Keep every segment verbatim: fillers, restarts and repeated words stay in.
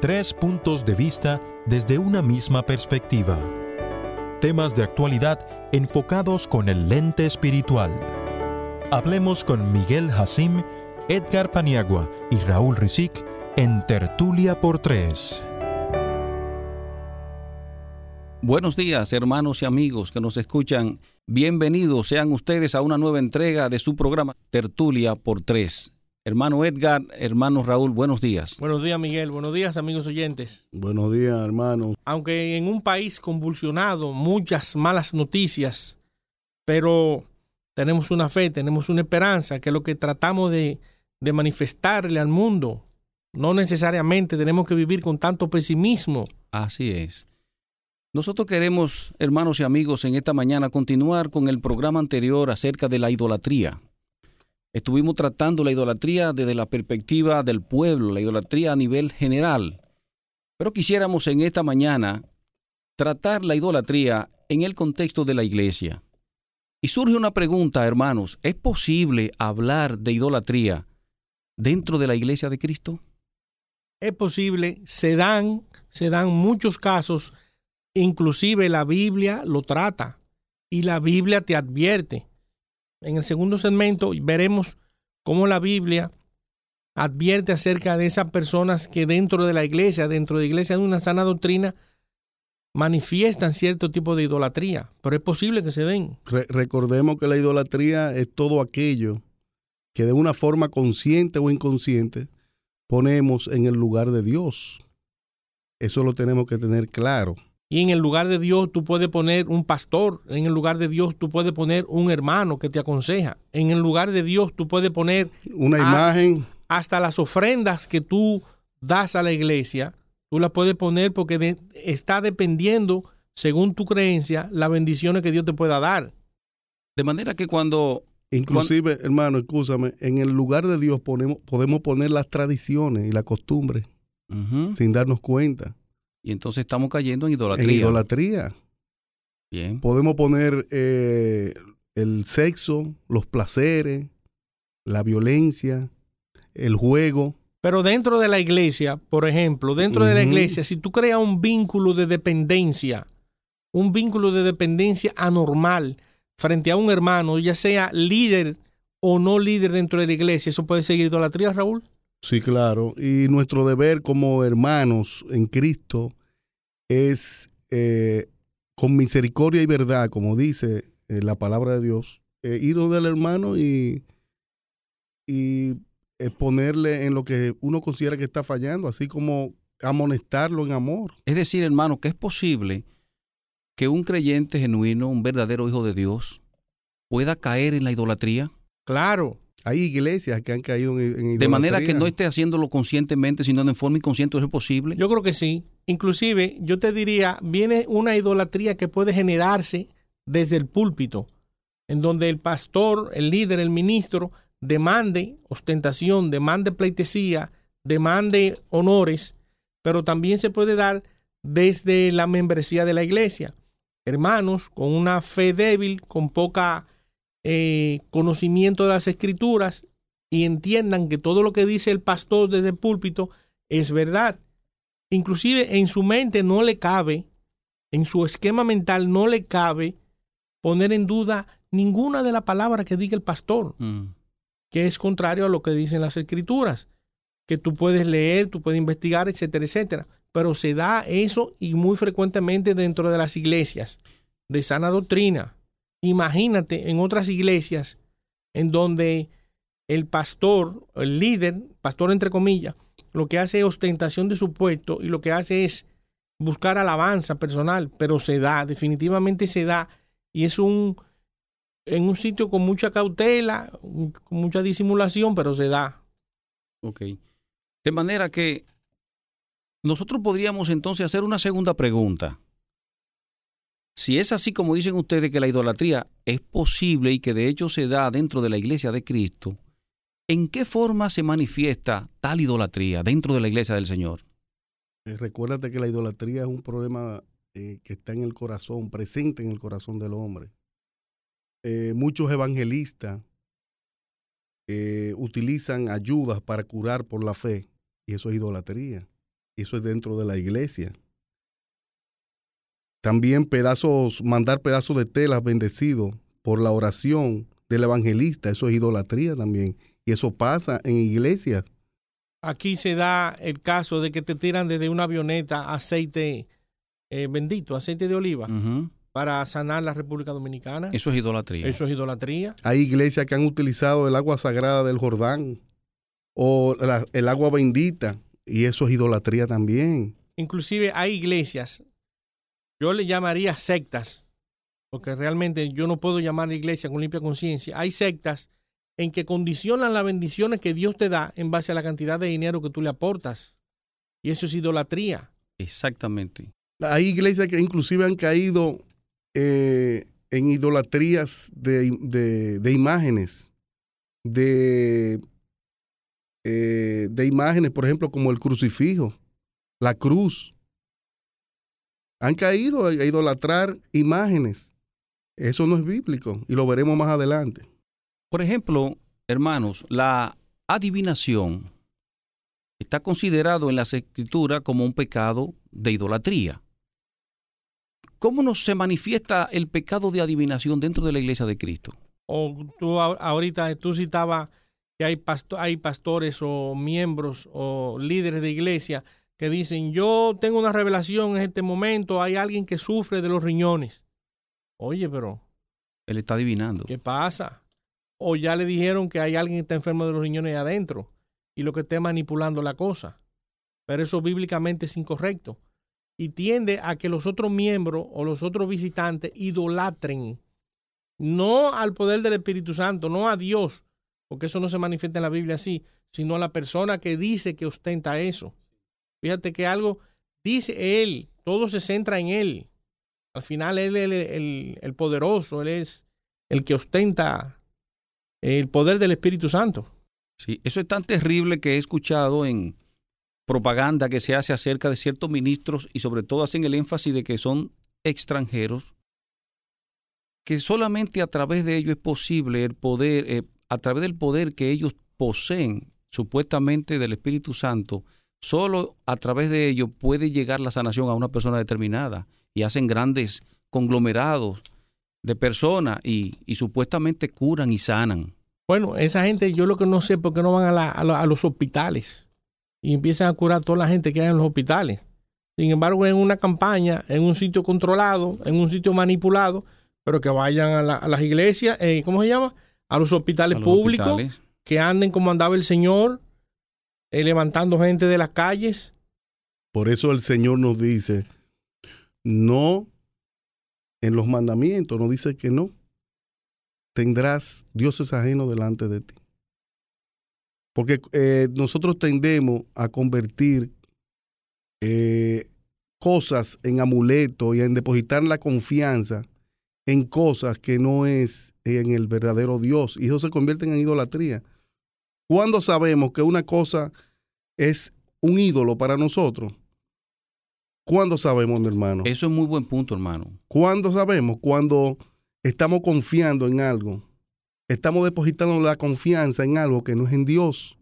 Tres puntos de vista desde una misma perspectiva. Temas de actualidad enfocados con el lente espiritual. Hablemos con Miguel Hasim, Edgar Paniagua y Raúl Rizik en Tertulia por Tres. Buenos días, hermanos y amigos que nos escuchan. Bienvenidos sean ustedes a una nueva entrega de su programa Tertulia por Tres. Hermano Edgar, hermano Raúl, buenos días. Buenos días, Miguel. Buenos días, amigos oyentes. Buenos días, hermano. Aunque en un país convulsionado, muchas malas noticias, pero tenemos una fe, tenemos una esperanza, que es lo que tratamos de, de manifestarle al mundo. No necesariamente tenemos que vivir con tanto pesimismo. Así es. Nosotros queremos, hermanos y amigos, en esta mañana continuar con el programa anterior acerca de la idolatría. Estuvimos tratando la idolatría desde la perspectiva del pueblo, la idolatría a nivel general. Pero quisiéramos en esta mañana tratar la idolatría en el contexto de la iglesia. Y surge una pregunta, hermanos, ¿es posible hablar de idolatría dentro de la iglesia de Cristo? Es posible, se dan, se dan muchos casos, inclusive la Biblia lo trata y la Biblia te advierte. En el segundo segmento veremos cómo la Biblia advierte acerca de esas personas que dentro de la iglesia, dentro de la iglesia de una sana doctrina, manifiestan cierto tipo de idolatría, pero es posible que se den. Re- recordemos que la idolatría es todo aquello que de una forma consciente o inconsciente ponemos en el lugar de Dios. Eso lo tenemos que tener claro. Y en el lugar de Dios tú puedes poner un pastor, en el lugar de Dios tú puedes poner un hermano que te aconseja, en el lugar de Dios tú puedes poner una imagen. Hasta las ofrendas que tú das a la iglesia, tú las puedes poner porque de, está dependiendo, según tu creencia, las bendiciones que Dios te pueda dar. De manera que cuando... Inclusive, cuando, hermano, escúchame, en el lugar de Dios ponemos, podemos poner las tradiciones y las costumbres uh-huh. sin darnos cuenta. Y entonces estamos cayendo en idolatría. En idolatría. Bien. Podemos poner eh, el sexo, los placeres, la violencia, el juego. Pero dentro de la iglesia, por ejemplo, dentro uh-huh. de la iglesia, si tú creas un vínculo de dependencia, un vínculo de dependencia anormal frente a un hermano, ya sea líder o no líder dentro de la iglesia, ¿eso puede ser idolatría, Raúl? Sí, claro. Y nuestro deber como hermanos en Cristo es, eh, con misericordia y verdad, como dice eh, la palabra de Dios, eh, ir donde el hermano y, y exponerle en lo que uno considera que está fallando, así como amonestarlo en amor. Es decir, hermano, que es posible que un creyente genuino, un verdadero hijo de Dios, pueda caer en la idolatría. Claro. Hay iglesias que han caído en, en idolatría. De manera que no esté haciéndolo conscientemente, sino de forma inconsciente. ¿Eso es posible? Yo creo que sí. Inclusive, yo te diría, viene una idolatría que puede generarse desde el púlpito, en donde el pastor, el líder, el ministro, demande ostentación, demande pleitesía, demande honores, pero también se puede dar desde la membresía de la iglesia. Hermanos con una fe débil, con poca... Eh, conocimiento de las escrituras y entiendan que todo lo que dice el pastor desde el púlpito es verdad. Inclusive en su mente no le cabe, en su esquema mental no le cabe poner en duda ninguna de las palabras que diga el pastor, mm. que es contrario a lo que dicen las escrituras, que tú puedes leer, tú puedes investigar, etcétera, etcétera. Pero se da eso y muy frecuentemente dentro de las iglesias de sana doctrina. Imagínate en otras iglesias en donde el pastor, el líder, pastor entre comillas, lo que hace es ostentación de su puesto y lo que hace es buscar alabanza personal, pero se da, definitivamente se da, y es un en un sitio con mucha cautela, con mucha disimulación, pero se da. Ok. De manera que nosotros podríamos entonces hacer una segunda pregunta. Si es así como dicen ustedes que la idolatría es posible y que de hecho se da dentro de la iglesia de Cristo, ¿en qué forma se manifiesta tal idolatría dentro de la iglesia del Señor? Eh, recuérdate que la idolatría es un problema eh, que está en el corazón, presente en el corazón del hombre. Eh, muchos evangelistas eh, utilizan ayudas para curar por la fe, y eso es idolatría. Eso es dentro de la iglesia. También pedazos, mandar pedazos de tela bendecidos por la oración del evangelista, eso es idolatría también. Y eso pasa en iglesias. Aquí se da el caso de que te tiran desde una avioneta aceite eh, bendito, aceite de oliva, uh-huh. para sanar la República Dominicana. Eso es idolatría. Eso es idolatría. Hay iglesias que han utilizado el agua sagrada del Jordán o la, el agua bendita, y eso es idolatría también. Inclusive hay iglesias, yo le llamaría sectas, porque realmente yo no puedo llamar a iglesia con limpia conciencia. Hay sectas en que condicionan las bendiciones que Dios te da en base a la cantidad de dinero que tú le aportas. Y eso es idolatría. Exactamente. Hay iglesias que inclusive han caído eh, en idolatrías de, de, de imágenes, de, eh, de imágenes, por ejemplo, como el crucifijo, la cruz. Han caído a idolatrar imágenes. Eso no es bíblico y lo veremos más adelante. Por ejemplo, hermanos, la adivinación está considerado en las Escrituras como un pecado de idolatría. ¿Cómo nos se manifiesta el pecado de adivinación dentro de la Iglesia de Cristo? O tú ahorita tú citabas que hay, pasto- hay pastores o miembros o líderes de iglesia que dicen, yo tengo una revelación en este momento, hay alguien que sufre de los riñones. Oye, pero... Él está adivinando. ¿Qué pasa? O ya le dijeron que hay alguien que está enfermo de los riñones adentro y lo que esté manipulando la cosa. Pero eso bíblicamente es incorrecto. Y tiende a que los otros miembros o los otros visitantes idolatren no al poder del Espíritu Santo, no a Dios, porque eso no se manifiesta en la Biblia así, sino a la persona que dice que ostenta eso. Fíjate que algo dice él, todo se centra en él. Al final él es el, el, el poderoso, él es el que ostenta el poder del Espíritu Santo. Sí, eso es tan terrible que he escuchado en propaganda que se hace acerca de ciertos ministros y sobre todo hacen el énfasis de que son extranjeros, que solamente a través de ellos es posible el poder, eh, a través del poder que ellos poseen supuestamente del Espíritu Santo, solo a través de ellos puede llegar la sanación a una persona determinada y hacen grandes conglomerados de personas y, y supuestamente curan y sanan. Bueno, esa gente yo lo que no sé por qué no van a, la, a, la, a los hospitales y empiezan a curar a toda la gente que hay en los hospitales. Sin embargo, en una campaña, en un sitio controlado, en un sitio manipulado, pero que vayan a, la, a las iglesias, eh, ¿cómo se llama? A los hospitales a los públicos, hospitales. Que anden como andaba el Señor, eh, levantando gente de las calles. Por eso el Señor nos dice, no, en los mandamientos nos dice que no tendrás dioses ajenos delante de ti. Porque eh, nosotros tendemos a convertir eh, cosas en amuletos y en depositar la confianza en cosas que no es en el verdadero Dios. Y eso se convierte en idolatría. ¿Cuándo sabemos que una cosa es un ídolo para nosotros? ¿Cuándo sabemos, mi hermano? Eso es muy buen punto, hermano. ¿Cuándo sabemos? Cuando estamos confiando en algo. Estamos depositando la confianza en algo que no es en Dios.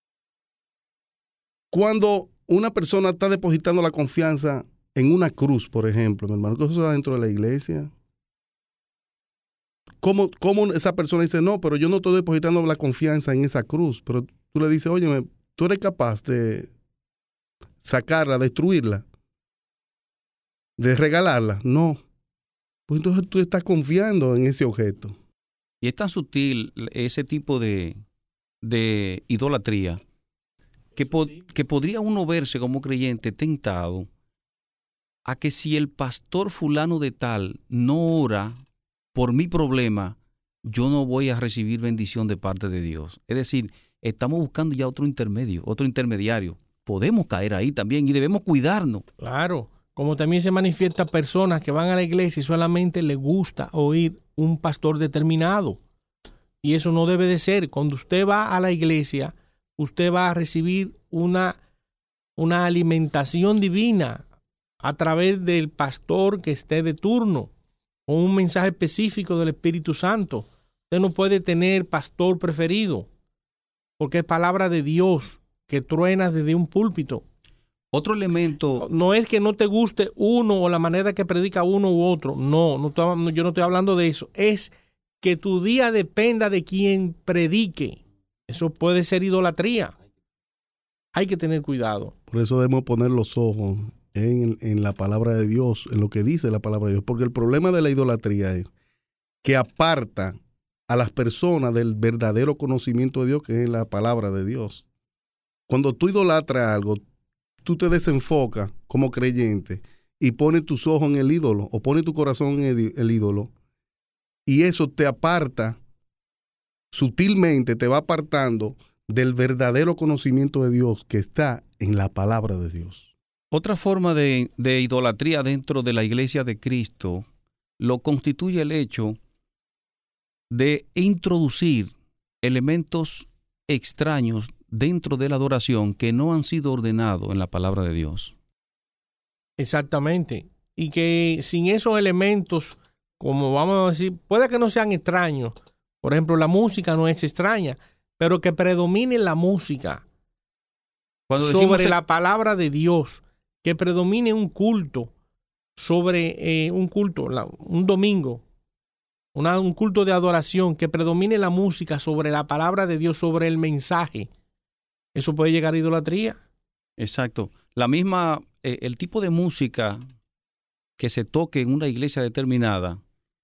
Cuando una persona está depositando la confianza en una cruz, por ejemplo, mi hermano, que eso está dentro de la iglesia. ¿Cómo, ¿Cómo esa persona dice, no, pero yo no estoy depositando la confianza en esa cruz? Pero tú le dices, oye, tú eres capaz de sacarla, destruirla, de regalarla. No. Pues entonces tú estás confiando en ese objeto. Y es tan sutil ese tipo de, de idolatría que, po- que podría uno verse como creyente tentado a que si el pastor fulano de tal no ora por mi problema, yo no voy a recibir bendición de parte de Dios. Es decir, estamos buscando ya otro intermedio, otro intermediario. Podemos caer ahí también y debemos cuidarnos. Claro, como también se manifiestan personas que van a la iglesia y solamente les gusta oír un pastor determinado. Y eso no debe de ser. Cuando usted va a la iglesia, usted va a recibir una, una alimentación divina a través del pastor que esté de turno, con un mensaje específico del Espíritu Santo. Usted no puede tener pastor preferido, porque es palabra de Dios que truena desde un púlpito. Otro elemento... No es que no te guste uno o la manera que predica uno u otro. No, no estoy, yo no estoy hablando de eso. Es que tu día dependa de quien predique. Eso puede ser idolatría. Hay que tener cuidado. Por eso debemos poner los ojos en, en la palabra de Dios, en lo que dice la palabra de Dios. Porque el problema de la idolatría es que aparta a las personas del verdadero conocimiento de Dios, que es la palabra de Dios. Cuando tú idolatras algo, tú te desenfocas como creyente y pones tus ojos en el ídolo o pones tu corazón en el, el ídolo, y eso te aparta, sutilmente te va apartando del verdadero conocimiento de Dios que está en la palabra de Dios. Otra forma de, de idolatría dentro de la Iglesia de Cristo lo constituye el hecho de introducir elementos extraños dentro de la adoración que no han sido ordenados en la palabra de Dios. Exactamente. Y que sin esos elementos, como vamos a decir, puede que no sean extraños. Por ejemplo, la música no es extraña, pero que predomine la música Cuando sobre el... la palabra de Dios, que predomine un culto sobre eh, un culto, la, un domingo, una, un culto de adoración, que predomine la música sobre la palabra de Dios, sobre el mensaje. Eso puede llegar a idolatría. Exacto. La misma, eh, el tipo de música que se toque en una iglesia determinada,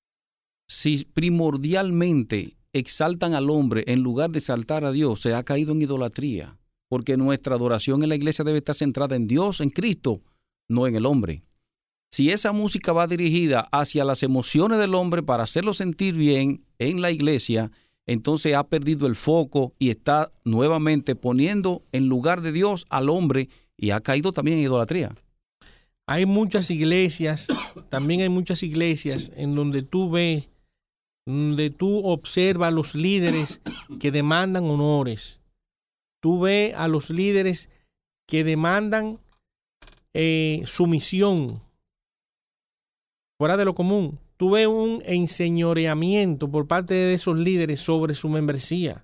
si primordialmente exaltan al hombre en lugar de exaltar a Dios, se ha caído en idolatría, porque nuestra adoración en la iglesia debe estar centrada en Dios, en Cristo, no en el hombre. Si esa música va dirigida hacia las emociones del hombre para hacerlo sentir bien en la iglesia, entonces ha perdido el foco y está nuevamente poniendo en lugar de Dios al hombre y ha caído también en idolatría. Hay muchas iglesias, también hay muchas iglesias en donde tú ves, donde tú observas a los líderes que demandan honores. Tú ves a los líderes que demandan eh, sumisión fuera de lo común. Tú ves un enseñoreamiento por parte de esos líderes sobre su membresía.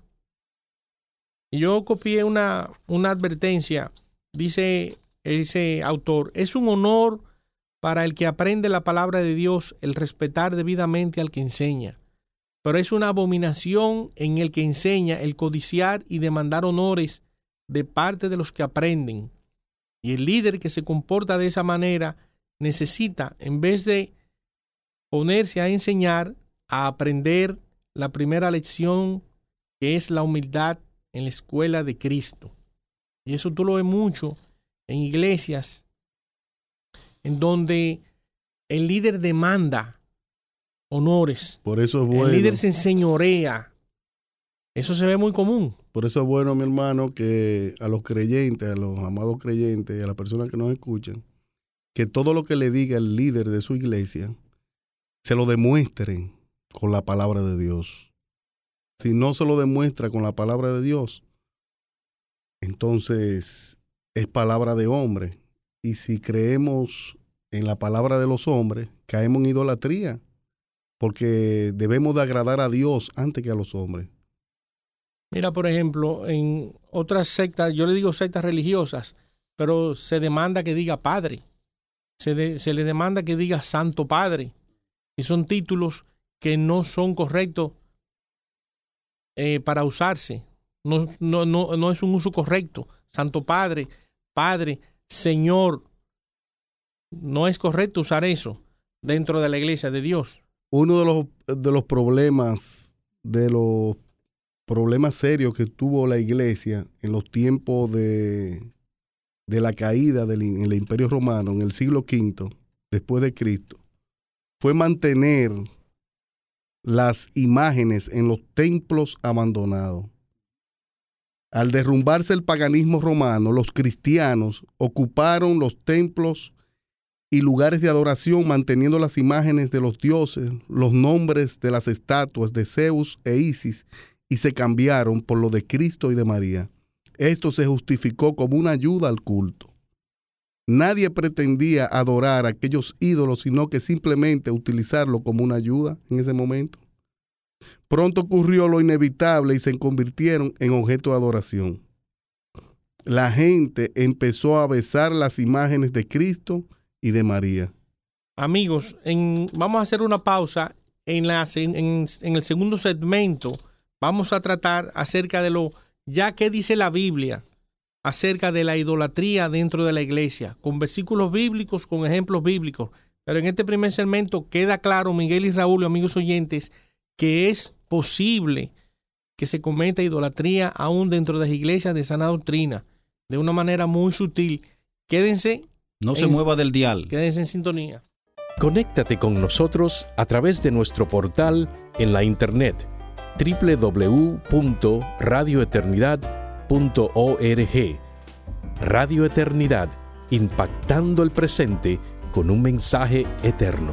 Y yo copié una, una advertencia, dice ese autor: es un honor para el que aprende la palabra de Dios el respetar debidamente al que enseña, pero es una abominación en el que enseña el codiciar y demandar honores de parte de los que aprenden. Y el líder que se comporta de esa manera necesita, en vez de ponerse a enseñar, a aprender la primera lección, que es la humildad en la escuela de Cristo. Y eso tú lo ves mucho en iglesias en donde el líder demanda honores. Por eso es bueno. El líder se enseñorea. Eso se ve muy común. Por eso es bueno, mi hermano, que a los creyentes, a los amados creyentes, a las personas que nos escuchan, que todo lo que le diga el líder de su iglesia se lo demuestren con la palabra de Dios. Si no se lo demuestra con la palabra de Dios, entonces es palabra de hombre. Y si creemos en la palabra de los hombres, caemos en idolatría, porque debemos de agradar a Dios antes que a los hombres. Mira, por ejemplo, en otras sectas, yo le digo sectas religiosas, pero se demanda que diga Padre, se, de, se le demanda que diga Santo Padre, y son títulos que no son correctos eh, para usarse. No, no, no, no es un uso correcto. Santo Padre, Padre, Señor. No es correcto usar eso dentro de la iglesia de Dios. Uno de los, de los problemas, de los problemas serios que tuvo la iglesia en los tiempos de, de la caída del en el Imperio Romano, en el siglo quinto, después de Cristo, fue mantener las imágenes en los templos abandonados. Al derrumbarse el paganismo romano, los cristianos ocuparon los templos y lugares de adoración, manteniendo las imágenes de los dioses, los nombres de las estatuas de Zeus e Isis, y se cambiaron por lo de Cristo y de María. Esto se justificó como una ayuda al culto. Nadie pretendía adorar a aquellos ídolos, sino que simplemente utilizarlo como una ayuda en ese momento. Pronto ocurrió lo inevitable y se convirtieron en objeto de adoración. la gente empezó a besar las imágenes de Cristo y de María. Amigos, en, vamos a hacer una pausa. En, la, en, en el segundo segmento vamos a tratar acerca de lo, ya que dice la Biblia, acerca de la idolatría dentro de la iglesia, con versículos bíblicos, con ejemplos bíblicos. Pero en este primer segmento queda claro, Miguel y Raúl, y amigos oyentes, que es posible que se cometa idolatría aún dentro de las iglesias de sana doctrina, de una manera muy sutil. Quédense. No se en, mueva del dial. Quédense en sintonía. Conéctate con nosotros a través de nuestro portal en la internet doble u doble u doble u punto radio eternidad punto org. Radio Eternidad, impactando el presente con un mensaje eterno.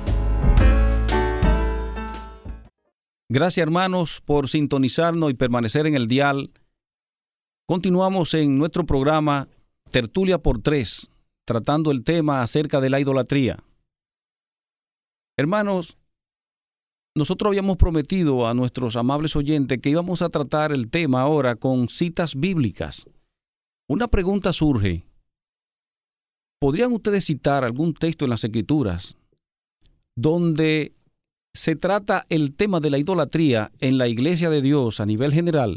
Gracias, hermanos, por sintonizarnos y permanecer en el dial. Continuamos en nuestro programa Tertulia por Tres, tratando el tema acerca de la idolatría. Hermanos, nosotros habíamos prometido a nuestros amables oyentes que íbamos a tratar el tema ahora con citas bíblicas. Una pregunta surge. ¿Podrían ustedes citar algún texto en las Escrituras donde se trata el tema de la idolatría en la Iglesia de Dios a nivel general?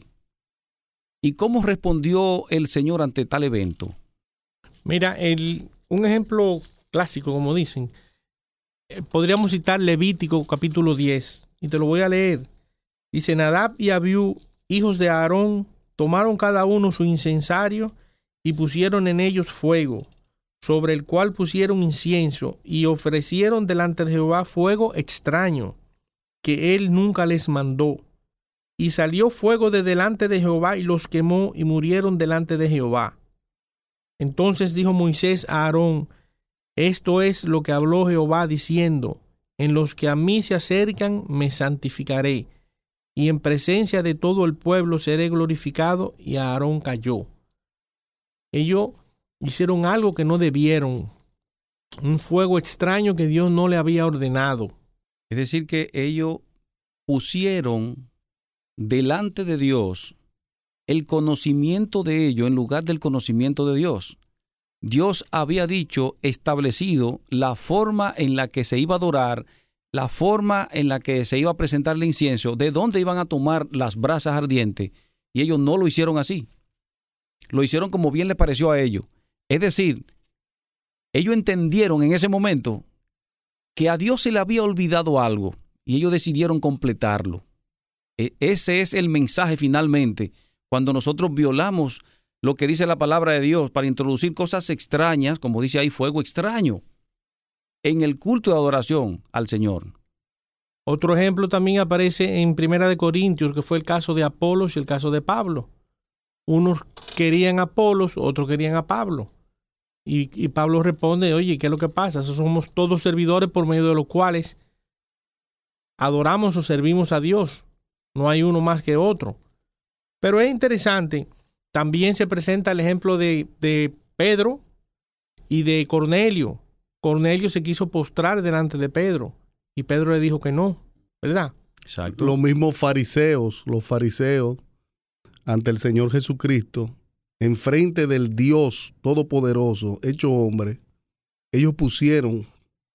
¿Y cómo respondió el Señor ante tal evento? Mira, el, un ejemplo clásico, como dicen, eh, podríamos citar Levítico capítulo diez, y te lo voy a leer. Dice: Nadab y Abiú, hijos de Aarón, tomaron cada uno su incensario y pusieron en ellos fuego, sobre el cual pusieron incienso, y ofrecieron delante de Jehová fuego extraño, que él nunca les mandó. Y salió fuego de delante de Jehová, y los quemó, y murieron delante de Jehová. Entonces dijo Moisés a Aarón: Esto es lo que habló Jehová, diciendo: En los que a mí se acercan me santificaré, y en presencia de todo el pueblo seré glorificado. Y Aarón cayó. Ellos hicieron algo que no debieron, un fuego extraño que Dios no le había ordenado. Es decir, que ellos pusieron delante de Dios el conocimiento de ellos en lugar del conocimiento de Dios. Dios había dicho, establecido la forma en la que se iba a adorar, la forma en la que se iba a presentar el incienso, de dónde iban a tomar las brasas ardientes, y ellos no lo hicieron así. Lo hicieron como bien les pareció a ellos. Es decir, ellos entendieron en ese momento que a Dios se le había olvidado algo y ellos decidieron completarlo. E- ese es el mensaje finalmente, cuando nosotros violamos lo que dice la palabra de Dios para introducir cosas extrañas, como dice ahí, fuego extraño, en el culto de adoración al Señor. Otro ejemplo también aparece en Primera de Corintios, que fue el caso de Apolos y el caso de Pablo. Unos querían a Apolos, otros querían a Pablo. Y, y Pablo responde: oye, ¿qué es lo que pasa? Somos todos servidores por medio de los cuales adoramos o servimos a Dios. No hay uno más que otro. Pero es interesante, también se presenta el ejemplo de, de Pedro y de Cornelio. Cornelio se quiso postrar delante de Pedro y Pedro le dijo que no, ¿verdad? Exacto. Los mismos fariseos, los fariseos ante el Señor Jesucristo, enfrente del Dios Todopoderoso, hecho hombre, ellos pusieron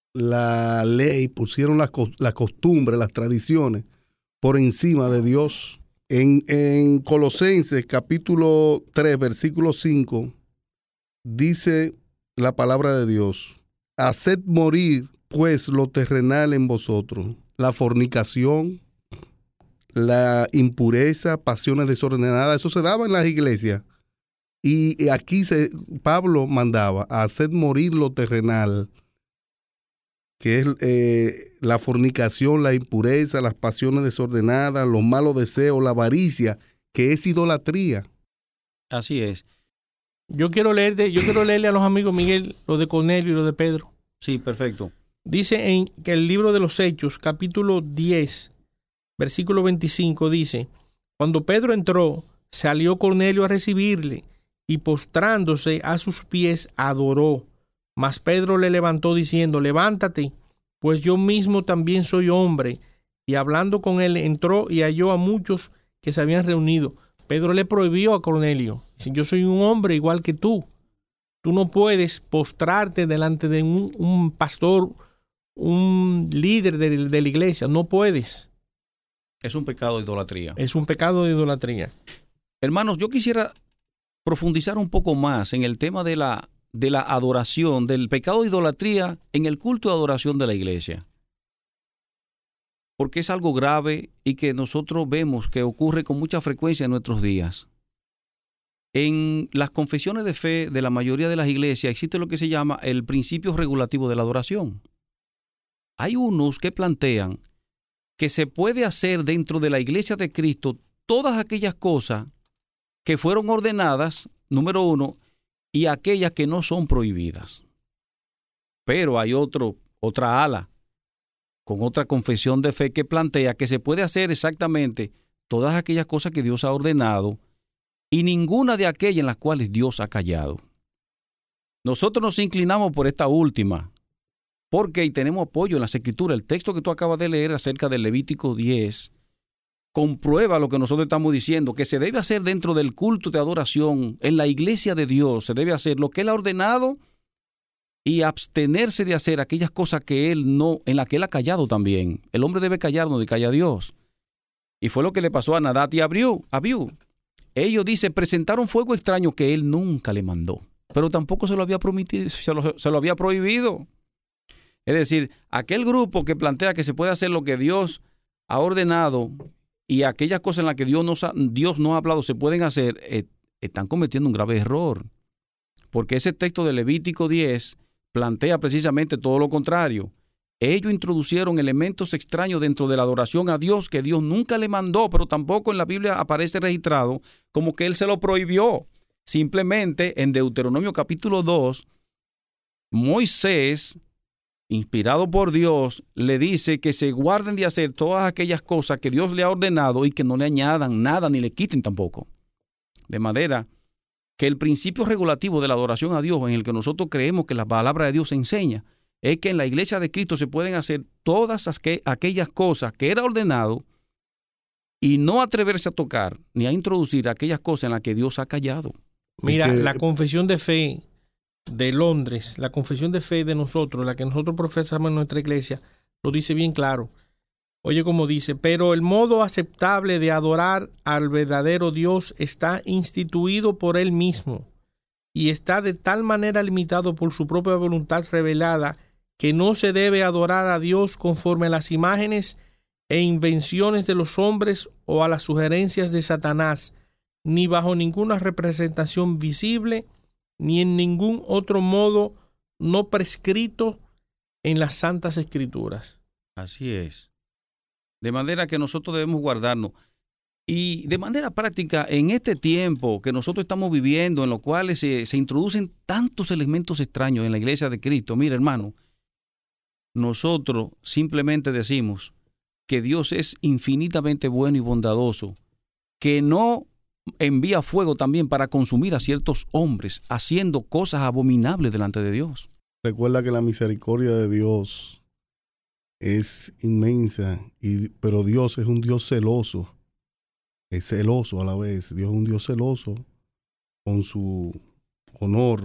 la ley, pusieron las la costumbres, las tradiciones por encima de Dios. En, en Colosenses capítulo tres, versículo cinco, dice la palabra de Dios: Haced morir pues lo terrenal en vosotros, la fornicación, la impureza, pasiones desordenadas. Eso se daba en las iglesias. Y aquí se, Pablo mandaba a hacer morir lo terrenal, que es eh, la fornicación, la impureza, las pasiones desordenadas, los malos deseos, la avaricia, que es idolatría. Así es. Yo quiero leerte, yo quiero leerle a los amigos Miguel lo de Cornelio y lo de Pedro. Sí, perfecto. Dice en que el libro de los Hechos, capítulo diez, versículo veinticinco, dice: Cuando Pedro entró, salió Cornelio a recibirle, y postrándose a sus pies adoró. Mas Pedro le levantó diciendo: Levántate, pues yo mismo también soy hombre. Y hablando con él, entró y halló a muchos que se habían reunido. Pedro le prohibió a Cornelio. Dice, yo soy un hombre igual que tú. Tú no puedes postrarte delante de un, un pastor, un líder de, de la iglesia. No puedes. Es un pecado de idolatría. Es un pecado de idolatría. Hermanos, yo quisiera profundizar un poco más en el tema de la, de la adoración, del pecado de idolatría en el culto de adoración de la iglesia. Porque es algo grave y que nosotros vemos que ocurre con mucha frecuencia en nuestros días. En las confesiones de fe de la mayoría de las iglesias existe lo que se llama el principio regulativo de la adoración. Hay unos que plantean que se puede hacer dentro de la iglesia de Cristo todas aquellas cosas que fueron ordenadas, número uno, y aquellas que no son prohibidas. Pero hay otro, otra ala, con otra confesión de fe que plantea que se puede hacer exactamente todas aquellas cosas que Dios ha ordenado y ninguna de aquellas en las cuales Dios ha callado. Nosotros nos inclinamos por esta última, porque y tenemos apoyo en las Escrituras. El texto que tú acabas de leer acerca del Levítico diez comprueba lo que nosotros estamos diciendo, que se debe hacer dentro del culto de adoración, en la iglesia de Dios, se debe hacer lo que Él ha ordenado y abstenerse de hacer aquellas cosas que Él no, en las que Él ha callado también. El hombre debe callar donde calla Dios. Y fue lo que le pasó a Nadab y a Abiú. Abiú. Ellos, dice, presentaron fuego extraño que Él nunca le mandó, pero tampoco se lo había prometido, se lo, se lo había prohibido. Es decir, aquel grupo que plantea que se puede hacer lo que Dios ha ordenado y aquellas cosas en las que Dios no, Dios no ha hablado se pueden hacer, eh, están cometiendo un grave error. Porque ese texto de Levítico diez plantea precisamente todo lo contrario. Ellos introducieron elementos extraños dentro de la adoración a Dios que Dios nunca le mandó, pero tampoco en la Biblia aparece registrado como que Él se lo prohibió. Simplemente en Deuteronomio capítulo dos, Moisés, inspirado por Dios, le dice que se guarden de hacer todas aquellas cosas que Dios le ha ordenado y que no le añadan nada ni le quiten tampoco. De manera que el principio regulativo de la adoración a Dios, en el que nosotros creemos que la palabra de Dios enseña, es que en la iglesia de Cristo se pueden hacer todas aquellas cosas que era ordenado y no atreverse a tocar ni a introducir aquellas cosas en las que Dios ha callado. Mira, Porque la confesión de fe de Londres, la confesión de fe de nosotros, la que nosotros profesamos en nuestra iglesia, lo dice bien claro. Oye como dice, pero el modo aceptable de adorar al verdadero Dios está instituido por Él mismo y está de tal manera limitado por su propia voluntad revelada que no se debe adorar a Dios conforme a las imágenes e invenciones de los hombres o a las sugerencias de Satanás, ni bajo ninguna representación visible, ni en ningún otro modo no prescrito en las Santas Escrituras. Así es. De manera que nosotros debemos guardarnos. Y de manera práctica, en este tiempo que nosotros estamos viviendo, en los cuales se, se introducen tantos elementos extraños en la iglesia de Cristo, mira hermano, nosotros simplemente decimos que Dios es infinitamente bueno y bondadoso, que no envía fuego también para consumir a ciertos hombres haciendo cosas abominables delante de Dios. recuerda que la misericordia de Dios es inmensa, y, pero Dios es un Dios celoso. Es celoso a la vez. Dios es un Dios celoso con su honor.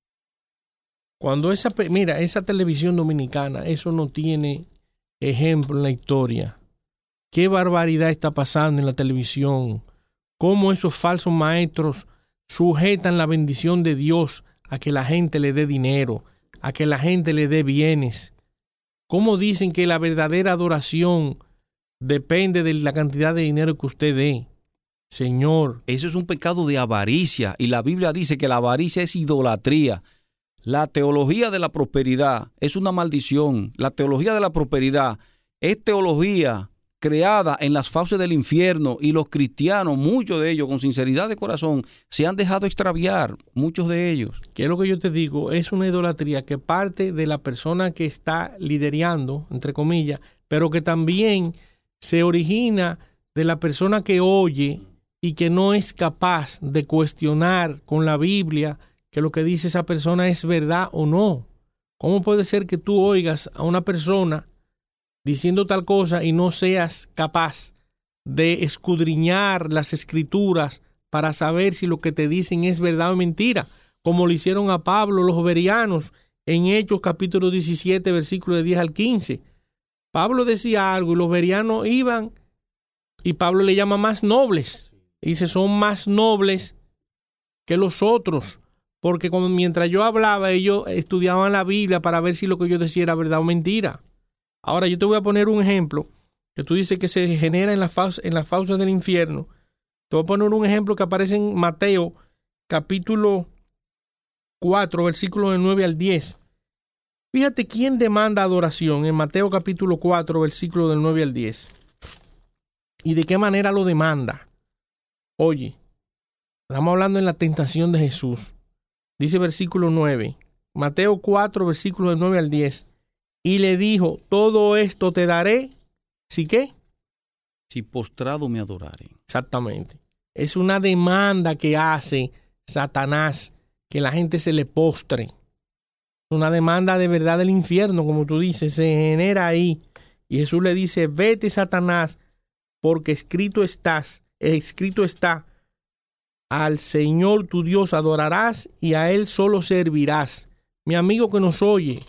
Cuando esa, mira, esa televisión dominicana, eso no tiene ejemplo en la historia. Qué barbaridad está pasando en la televisión. Cómo esos falsos maestros sujetan la bendición de Dios a que la gente le dé dinero, a que la gente le dé bienes. Cómo dicen que la verdadera adoración depende de la cantidad de dinero que usted dé. Señor. Eso es un pecado de avaricia, y la Biblia dice que la avaricia es idolatría. La teología de la prosperidad es una maldición. La teología de la prosperidad es teología creada en las fauces del infierno, y los cristianos, muchos de ellos, con sinceridad de corazón, se han dejado extraviar, muchos de ellos. ¿Qué es lo que yo te digo? Es una idolatría que parte de la persona que está liderando, entre comillas, pero que también se origina de la persona que oye y que no es capaz de cuestionar con la Biblia que lo que dice esa persona es verdad o no. ¿Cómo puede ser que tú oigas a una persona diciendo tal cosa y no seas capaz de escudriñar las escrituras para saber si lo que te dicen es verdad o mentira, como lo hicieron a Pablo los bereanos en Hechos capítulo diecisiete, versículos de diez al quince. Pablo decía algo y los bereanos iban, y Pablo le llama más nobles. Dice, son más nobles que los otros, porque cuando, mientras yo hablaba, ellos estudiaban la Biblia para ver si lo que yo decía era verdad o mentira. Ahora yo te voy a poner un ejemplo, que tú dices que se genera en las fauces, en las fauces del infierno. Te voy a poner un ejemplo que aparece en Mateo, capítulo cuatro, versículos del nueve al diez. Fíjate quién demanda adoración en Mateo capítulo cuatro, versículos del nueve al diez. ¿Y de qué manera lo demanda? Oye, estamos hablando en la tentación de Jesús. Dice versículo nueve, Mateo cuatro, versículos del nueve al diez. Y le dijo, todo esto te daré, ¿sí qué? Si postrado me adorare. Exactamente. Es una demanda que hace Satanás, que la gente se le postre. Una demanda de verdad del infierno, como tú dices, se genera ahí. Y Jesús le dice, vete, Satanás, porque escrito estás, escrito está, al Señor tu Dios adorarás y a Él solo servirás. Mi amigo que nos oye,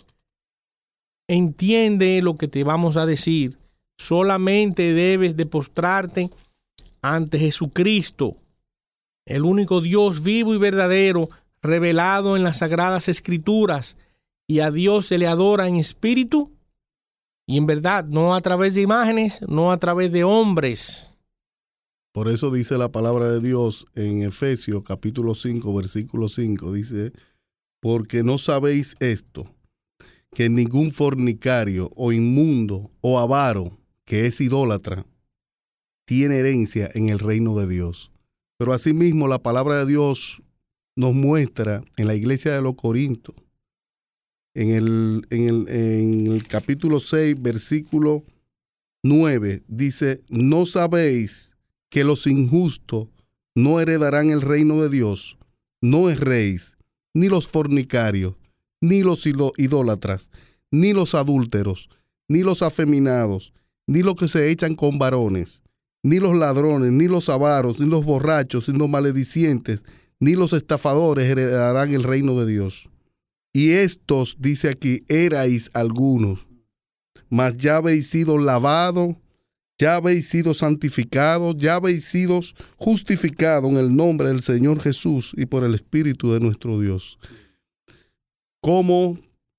entiende lo que te vamos a decir. Solamente debes de postrarte ante Jesucristo, el único Dios vivo y verdadero, revelado en las Sagradas Escrituras, y a Dios se le adora en espíritu y en verdad, no a través de imágenes, no a través de hombres. Por eso dice la palabra de Dios en Efesios capítulo cinco, versículo cinco, dice, porque no sabéis esto, que ningún fornicario o inmundo o avaro, que es idólatra, tiene herencia en el reino de Dios. Pero asimismo la palabra de Dios nos muestra en la iglesia de los Corintios, en el, en el, en el capítulo seis, versículo nueve, dice, ¿no sabéis que los injustos no heredarán el reino de Dios? No erréis, ni los fornicarios, ni los idólatras, ni los adúlteros, ni los afeminados, ni los que se echan con varones, ni los ladrones, ni los avaros, ni los borrachos, ni los maledicientes, ni los estafadores heredarán el reino de Dios. Y estos, dice aquí, erais algunos, mas ya habéis sido lavados, ya habéis sido santificados, ya habéis sido justificados en el nombre del Señor Jesús y por el Espíritu de nuestro Dios. Cómo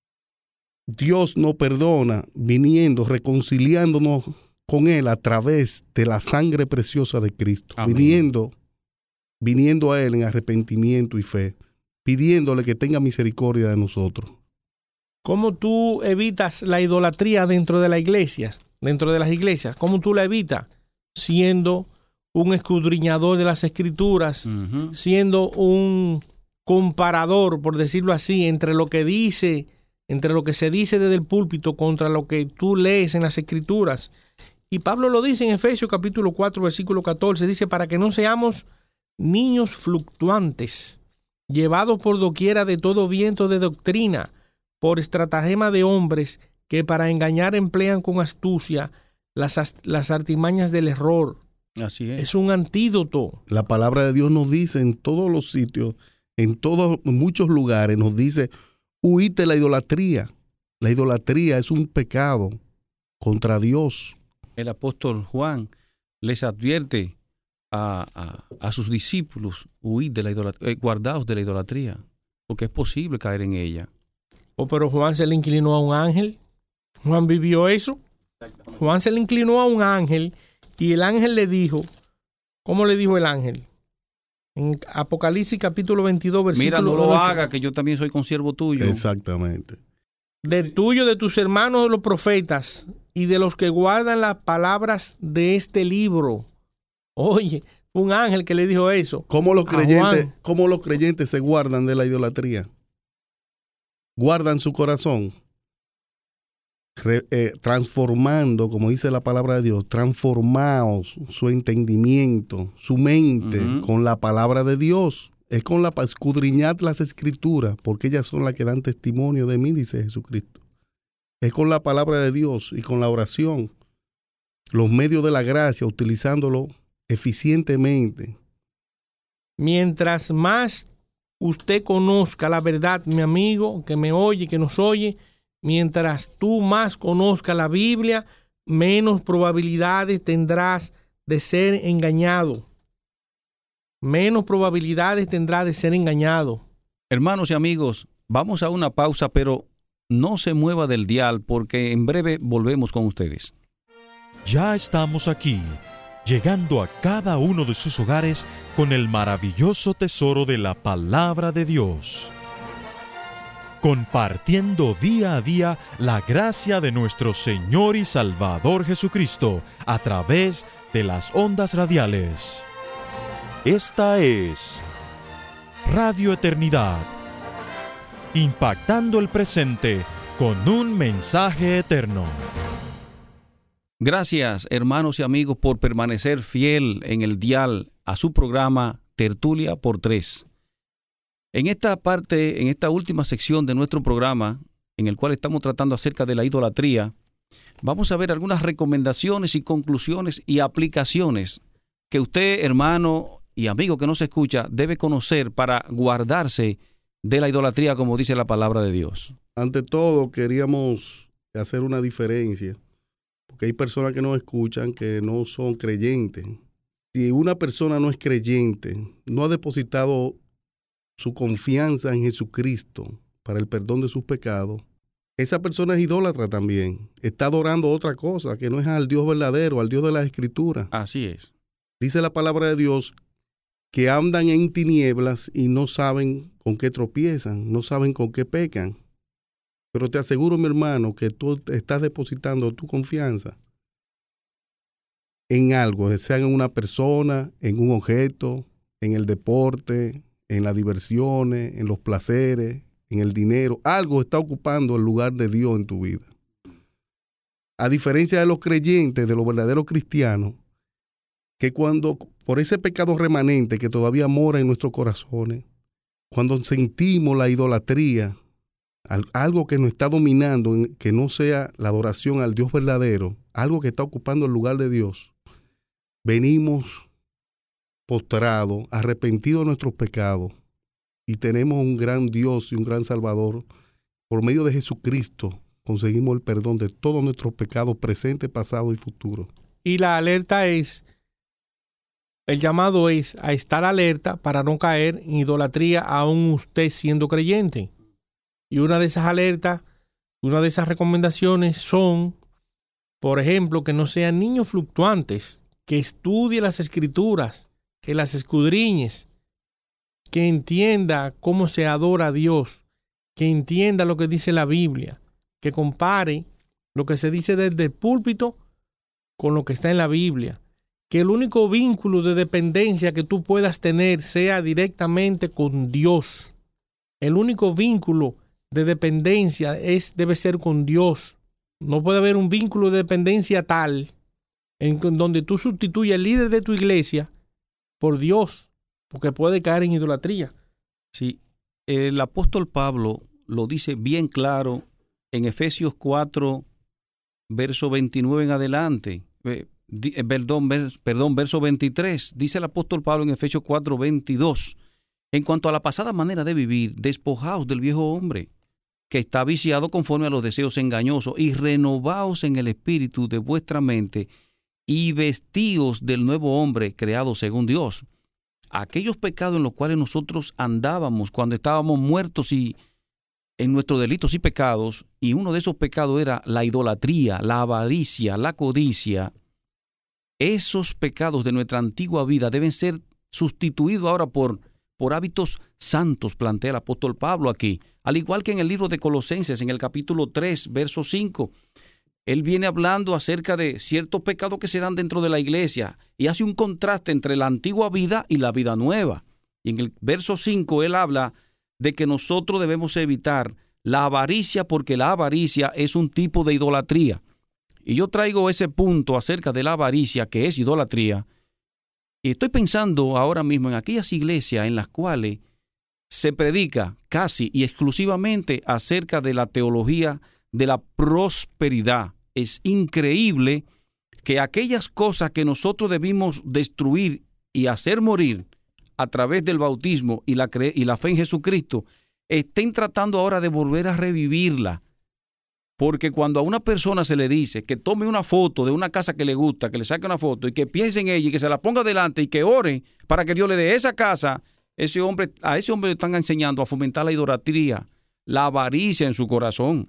Dios nos perdona viniendo, reconciliándonos con Él a través de la sangre preciosa de Cristo. Amén. Viniendo, viniendo a Él en arrepentimiento y fe, pidiéndole que tenga misericordia de nosotros. ¿Cómo tú evitas la idolatría dentro de las iglesias? Dentro de las iglesias, ¿cómo tú la evitas? Siendo un escudriñador de las Escrituras, uh-huh. siendo un comparador, por decirlo así, entre lo que dice, entre lo que se dice desde el púlpito contra lo que tú lees en las Escrituras. Y Pablo lo dice en Efesios capítulo cuatro, versículo catorce, dice, para que no seamos niños fluctuantes, llevados por doquiera de todo viento de doctrina, por estratagema de hombres que para engañar emplean con astucia las, las artimañas del error. Así es. Es un antídoto. La palabra de Dios nos dice en todos los sitios, en todos, en muchos lugares, nos dice, huid de la idolatría. La idolatría es un pecado contra Dios. El apóstol Juan les advierte a, a, a sus discípulos, huid de la idolatría, eh, guardaos de la idolatría, porque es posible caer en ella. Oh, pero Juan se le inclinó a un ángel. Juan vivió eso. Juan se le inclinó a un ángel y el ángel le dijo, ¿cómo le dijo el ángel? En Apocalipsis capítulo veintidós, versículo Mira, no lo ocho. haga, que yo también soy consiervo tuyo. Exactamente. Del tuyo, de tus hermanos los profetas y de los que guardan las palabras de este libro. Oye, un ángel que le dijo eso. ¿Cómo los creyentes, cómo los creyentes se guardan de la idolatría? Guardan su corazón. Re, eh, transformando, como dice la palabra de Dios, transformaos su entendimiento, su mente uh-huh. con la palabra de Dios. Es con la escudriñad las Escrituras, porque ellas son las que dan testimonio de mí, dice Jesucristo. Es con la palabra de Dios y con la oración, los medios de la gracia, utilizándolo eficientemente. Mientras más usted conozca la verdad, mi amigo, que me oye, que nos oye, mientras tú más conozcas la Biblia, menos probabilidades tendrás de ser engañado. Menos probabilidades tendrás de ser engañado. Hermanos y amigos, vamos a una pausa, pero no se mueva del dial porque en breve volvemos con ustedes. Ya estamos aquí, llegando a cada uno de sus hogares con el maravilloso tesoro de la palabra de Dios, compartiendo día a día la gracia de nuestro Señor y Salvador Jesucristo a través de las ondas radiales. Esta es Radio Eternidad, impactando el presente con un mensaje eterno. Gracias, hermanos y amigos, por permanecer fiel en el dial a su programa Tertulia por Tres. En esta parte, en esta última sección de nuestro programa, en el cual estamos tratando acerca de la idolatría, vamos a ver algunas recomendaciones y conclusiones y aplicaciones que usted, hermano y amigo que nos escucha, debe conocer para guardarse de la idolatría, como dice la palabra de Dios. Ante todo, queríamos hacer una diferencia, porque hay personas que nos escuchan que no son creyentes. Si una persona no es creyente, no ha depositado su confianza en Jesucristo para el perdón de sus pecados, esa persona es idólatra también. Está adorando otra cosa, que no es al Dios verdadero, al Dios de la Escritura. Así es. Dice la palabra de Dios que andan en tinieblas y no saben con qué tropiezan, no saben con qué pecan. Pero te aseguro, mi hermano, que tú estás depositando tu confianza en algo, sea en una persona, en un objeto, en el deporte, en las diversiones, en los placeres, en el dinero. Algo está ocupando el lugar de Dios en tu vida. A diferencia de los creyentes, de los verdaderos cristianos, que cuando, por ese pecado remanente que todavía mora en nuestros corazones, cuando sentimos la idolatría, algo que nos está dominando, que no sea la adoración al Dios verdadero, algo que está ocupando el lugar de Dios, venimos postrados, arrepentidos de nuestros pecados, y tenemos un gran Dios y un gran Salvador. Por medio de Jesucristo conseguimos el perdón de todos nuestros pecados, presente, pasado y futuro. Y la alerta es, el llamado es a estar alerta para no caer en idolatría aún usted siendo creyente. Y una de esas alertas, una de esas recomendaciones son, por ejemplo, que no sean niños fluctuantes, que estudie las Escrituras, que las escudriñes, que entienda cómo se adora a Dios, que entienda lo que dice la Biblia, que compare lo que se dice desde el púlpito con lo que está en la Biblia, que el único vínculo de dependencia que tú puedas tener sea directamente con Dios. El único vínculo de dependencia es, debe ser con Dios. No puede haber un vínculo de dependencia tal en donde tú sustituyas al líder de tu iglesia por Dios, porque puede caer en idolatría. Sí, el apóstol Pablo lo dice bien claro en Efesios cuatro, verso veintinueve en adelante. Eh, di, eh, perdón, vers, perdón, verso veintitrés. Dice el apóstol Pablo en Efesios cuatro, veintidós. En cuanto a la pasada manera de vivir, despojaos del viejo hombre, que está viciado conforme a los deseos engañosos, y renovaos en el espíritu de vuestra mente, y vestíos del nuevo hombre creado según Dios. Aquellos pecados en los cuales nosotros andábamos cuando estábamos muertos y en nuestros delitos y pecados, y uno de esos pecados era la idolatría, la avaricia, la codicia. Esos pecados de nuestra antigua vida deben ser sustituidos ahora por, por hábitos santos, plantea el apóstol Pablo aquí. Al igual que en el libro de Colosenses, en el capítulo tres, verso cinco, él viene hablando acerca de ciertos pecados que se dan dentro de la iglesia y hace un contraste entre la antigua vida y la vida nueva. Y en el verso cinco él habla de que nosotros debemos evitar la avaricia, porque la avaricia es un tipo de idolatría. Y yo traigo ese punto acerca de la avaricia, que es idolatría, y estoy pensando ahora mismo en aquellas iglesias en las cuales se predica casi y exclusivamente acerca de la teología de la prosperidad. Es increíble que aquellas cosas que nosotros debimos destruir y hacer morir, a través del bautismo y la, cre- y la fe en Jesucristo, estén tratando ahora de volver a revivirla. Porque cuando a una persona se le dice que tome una foto de una casa que le gusta, que le saque una foto y que piense en ella y que se la ponga delante y que ore para que Dios le dé esa casa, ese hombre, a ese hombre le están enseñando a fomentar la idolatría, la avaricia en su corazón.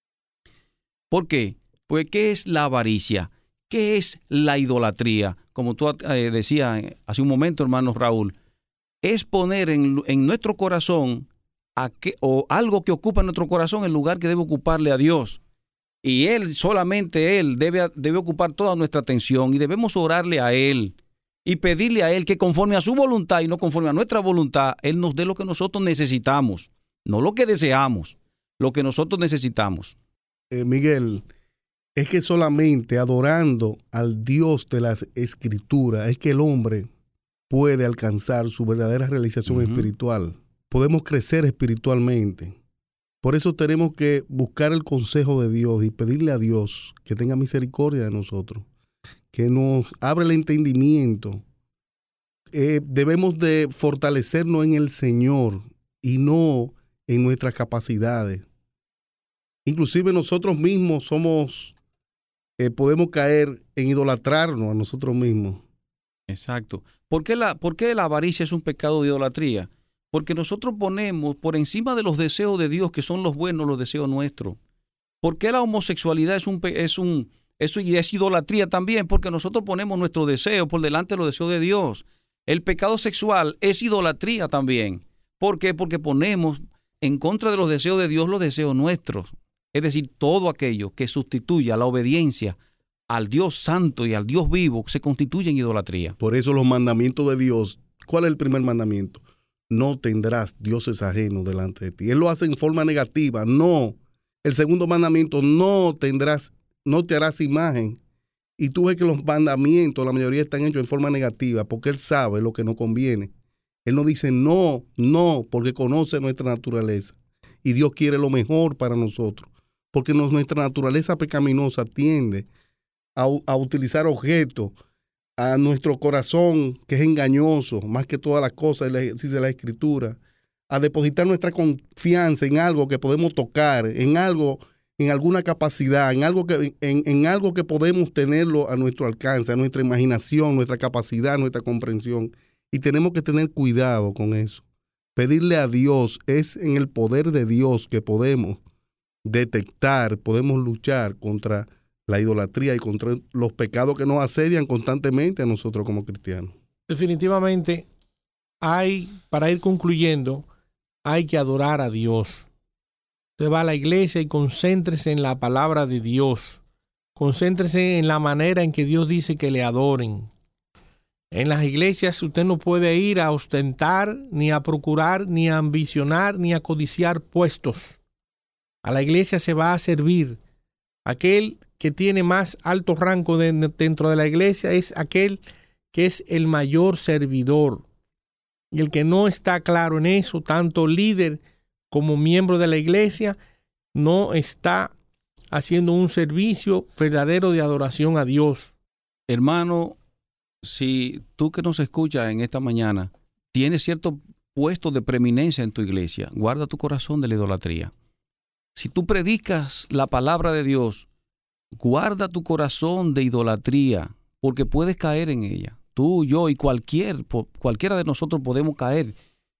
¿Por qué? Pues, ¿qué es la avaricia? ¿Qué es la idolatría? Como tú eh, decías hace un momento, hermano Raúl, es poner en, en nuestro corazón a que, o algo que ocupa en nuestro corazón el lugar que debe ocuparle a Dios. Y Él, solamente Él, debe, debe ocupar toda nuestra atención y debemos orarle a Él y pedirle a Él que conforme a su voluntad y no conforme a nuestra voluntad, Él nos dé lo que nosotros necesitamos, no lo que deseamos, lo que nosotros necesitamos. Eh, Miguel, es que solamente adorando al Dios de las Escrituras es que el hombre puede alcanzar su verdadera realización uh-huh. espiritual. Podemos crecer espiritualmente. Por eso tenemos que buscar el consejo de Dios y pedirle a Dios que tenga misericordia de nosotros, que nos abra el entendimiento. Eh, debemos de fortalecernos en el Señor y no en nuestras capacidades. Inclusive nosotros mismos somos, eh, podemos caer en idolatrarnos a nosotros mismos. Exacto. ¿Por qué la, por qué la avaricia es un pecado de idolatría? Porque nosotros ponemos por encima de los deseos de Dios, que son los buenos, los deseos nuestros. ¿Por qué la homosexualidad es un es un eso y es idolatría también? Porque nosotros ponemos nuestro deseo por delante de los deseos de Dios. El pecado sexual es idolatría también. ¿Por qué? Porque ponemos en contra de los deseos de Dios los deseos nuestros. Es decir, todo aquello que sustituya la obediencia al Dios santo y al Dios vivo se constituye en idolatría. Por eso los mandamientos de Dios, ¿cuál es el primer mandamiento? No tendrás dioses ajenos delante de ti. Él lo hace en forma negativa. No. El segundo mandamiento, no tendrás, no te harás imagen. Y tú ves que los mandamientos, la mayoría están hechos en forma negativa, porque Él sabe lo que nos conviene. Él nos dice no, no, porque conoce nuestra naturaleza. Y Dios quiere lo mejor para nosotros. Porque nuestra naturaleza pecaminosa tiende a, a utilizar objetos, a nuestro corazón, que es engañoso, más que todas las cosas, dice la Escritura, a depositar nuestra confianza en algo que podemos tocar, en algo, en alguna capacidad, en algo que, en, en algo que podemos tenerlo a nuestro alcance, a nuestra imaginación, nuestra capacidad, nuestra comprensión. Y tenemos que tener cuidado con eso. Pedirle a Dios, es en el poder de Dios que podemos detectar, podemos luchar contra la idolatría y contra los pecados que nos asedian constantemente a nosotros como cristianos. Definitivamente, hay, para ir concluyendo, hay que adorar a Dios. Usted va a la iglesia y concéntrese en la palabra de Dios. Concéntrese en la manera en que Dios dice que le adoren. En las iglesias usted no puede ir a ostentar, ni a procurar, ni a ambicionar, ni a codiciar puestos. A la iglesia se va a servir. Aquel que tiene más alto rango de, dentro de la iglesia es aquel que es el mayor servidor. Y el que no está claro en eso, tanto líder como miembro de la iglesia, no está haciendo un servicio verdadero de adoración a Dios. Hermano, si tú que nos escuchas en esta mañana tienes cierto puesto de preeminencia en tu iglesia, guarda tu corazón de la idolatría. Si tú predicas la palabra de Dios, guarda tu corazón de idolatría, porque puedes caer en ella. Tú, yo y cualquier, cualquiera de nosotros podemos caer.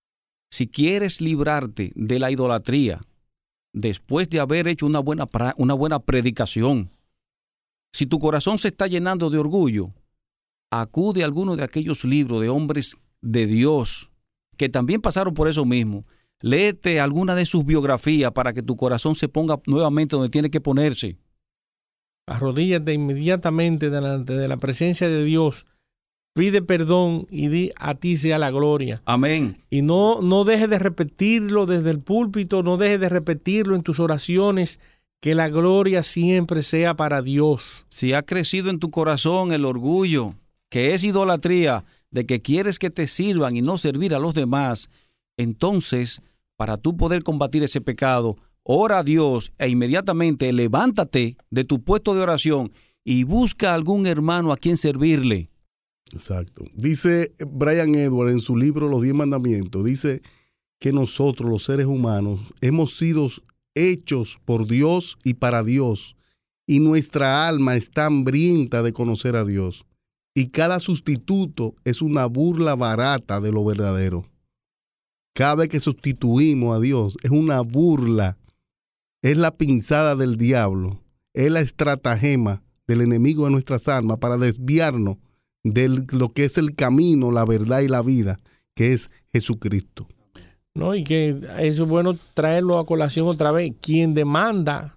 Si quieres librarte de la idolatría, después de haber hecho una buena, una buena predicación, si tu corazón se está llenando de orgullo, acude a alguno de aquellos libros de hombres de Dios que también pasaron por eso mismo. Léete alguna de sus biografías para que tu corazón se ponga nuevamente donde tiene que ponerse. Arrodíllate inmediatamente delante de la presencia de Dios. Pide perdón y di a ti sea la gloria. Amén. Y no, no dejes de repetirlo desde el púlpito, no dejes de repetirlo en tus oraciones, que la gloria siempre sea para Dios. Si ha crecido en tu corazón el orgullo, que es idolatría, de que quieres que te sirvan y no servir a los demás, entonces, para tú poder combatir ese pecado, ora a Dios e inmediatamente levántate de tu puesto de oración y busca a algún hermano a quien servirle. Exacto. Dice Brian Edwards en su libro Los Diez Mandamientos, dice que nosotros, los seres humanos, hemos sido hechos por Dios y para Dios, y nuestra alma está hambrienta de conocer a Dios. Y cada sustituto es una burla barata de lo verdadero. Cada vez que sustituimos a Dios es una burla, es la pinzada del diablo, es la estratagema del enemigo de nuestras almas para desviarnos de lo que es el camino, la verdad y la vida, que es Jesucristo. No, y que eso es bueno traerlo a colación otra vez. Quien demanda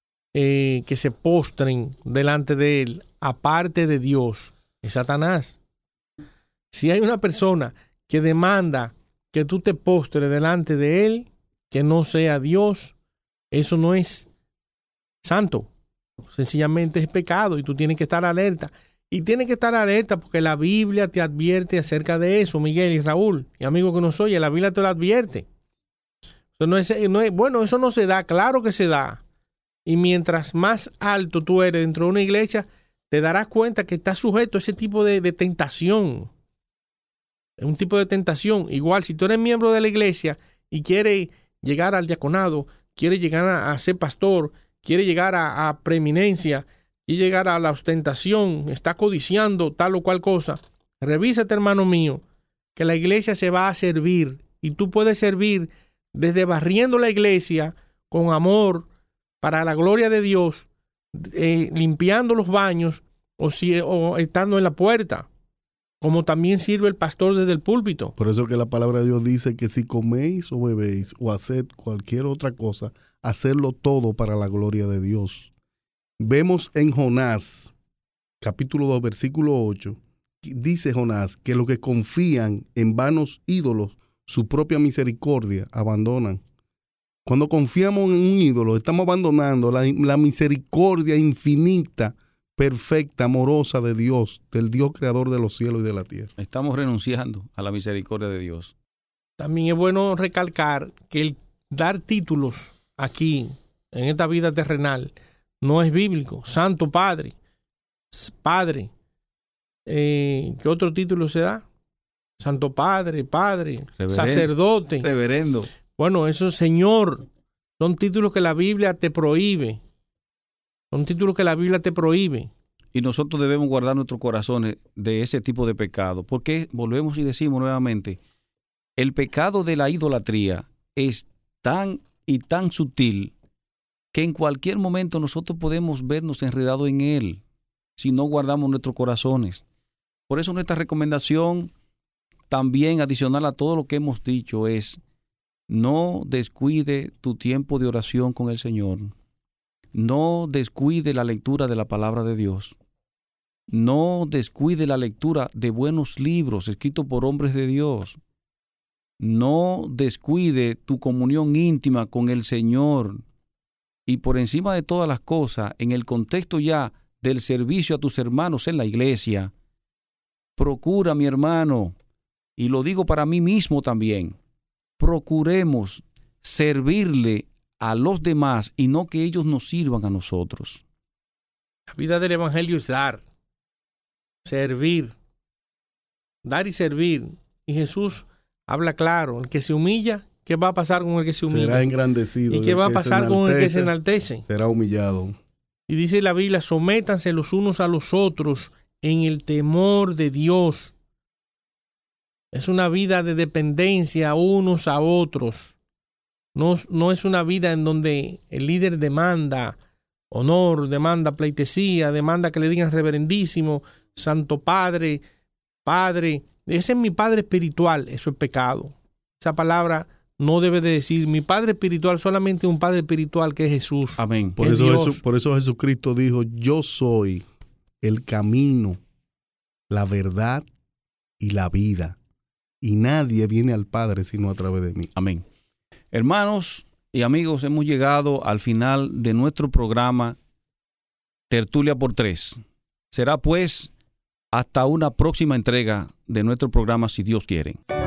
eh, que se postren delante de él, aparte de Dios, es Satanás. Si hay una persona que demanda que tú te postres delante de él, que no sea Dios, eso no es santo. Sencillamente es pecado y tú tienes que estar alerta. Y tienes que estar alerta porque la Biblia te advierte acerca de eso, Miguel y Raúl, y amigo que nos oye, la Biblia te lo advierte. Eso no es, no es, bueno, eso no se da, claro que se da. Y mientras más alto tú eres dentro de una iglesia, te darás cuenta que estás sujeto a ese tipo de, de tentación. Es un tipo de tentación. Igual, si tú eres miembro de la iglesia y quieres llegar al diaconado, quieres llegar a, a ser pastor, quieres llegar a, a preeminencia, y llegar a la ostentación, está codiciando tal o cual cosa, revísate, hermano mío, que la iglesia se va a servir y tú puedes servir desde barriendo la iglesia con amor para la gloria de Dios, eh, limpiando los baños o, si, o estando en la puerta, como también sirve el pastor desde el púlpito. Por eso que la palabra de Dios dice que si coméis o bebéis o haced cualquier otra cosa, hacerlo todo para la gloria de Dios. Vemos en Jonás, capítulo dos, versículo ocho, dice Jonás que los que confían en vanos ídolos, su propia misericordia abandonan. Cuando confiamos en un ídolo, estamos abandonando la, la misericordia infinita, perfecta, amorosa de Dios, del Dios creador de los cielos y de la tierra. Estamos renunciando a la misericordia de Dios. También es bueno recalcar que el dar títulos aquí, en esta vida terrenal, no es bíblico. Santo Padre, Padre. Eh, ¿Qué otro título se da? Santo Padre, Padre, Reverendo, sacerdote. Reverendo. Bueno, eso es Señor. Son títulos que la Biblia te prohíbe. Son títulos que la Biblia te prohíbe. Y nosotros debemos guardar nuestros corazones de ese tipo de pecado. Porque volvemos y decimos nuevamente, el pecado de la idolatría es tan y tan sutil que en cualquier momento nosotros podemos vernos enredados en él si no guardamos nuestros corazones. Por eso nuestra recomendación, también adicional a todo lo que hemos dicho, es no descuide tu tiempo de oración con el Señor. No descuide la lectura de la palabra de Dios. No descuide la lectura de buenos libros escritos por hombres de Dios. No descuide tu comunión íntima con el Señor. Y por encima de todas las cosas, en el contexto ya del servicio a tus hermanos en la iglesia, procura, mi hermano, y lo digo para mí mismo también, procuremos servirle a los demás y no que ellos nos sirvan a nosotros. La vida del evangelio es dar, servir, dar y servir. Y Jesús habla claro, el que se humilla, ¿qué va a pasar con el que se humilla? Será engrandecido. ¿Y qué va a pasar con el que se enaltece? Será humillado. Y dice la Biblia, sométanse los unos a los otros en el temor de Dios. Es una vida de dependencia unos a otros. No, no es una vida en donde el líder demanda honor, demanda pleitesía, demanda que le digan reverendísimo, santo padre, padre. Ese es mi padre espiritual. Eso es pecado. Esa palabra no debe de decir mi padre espiritual, solamente un padre espiritual que es Jesús. Amén. Por eso, Jesús, por eso Jesucristo dijo, yo soy el camino, la verdad y la vida. Y nadie viene al Padre sino a través de mí. Amén. Hermanos y amigos, hemos llegado al final de nuestro programa Tertulia por Tres. Será pues hasta una próxima entrega de nuestro programa, si Dios quiere.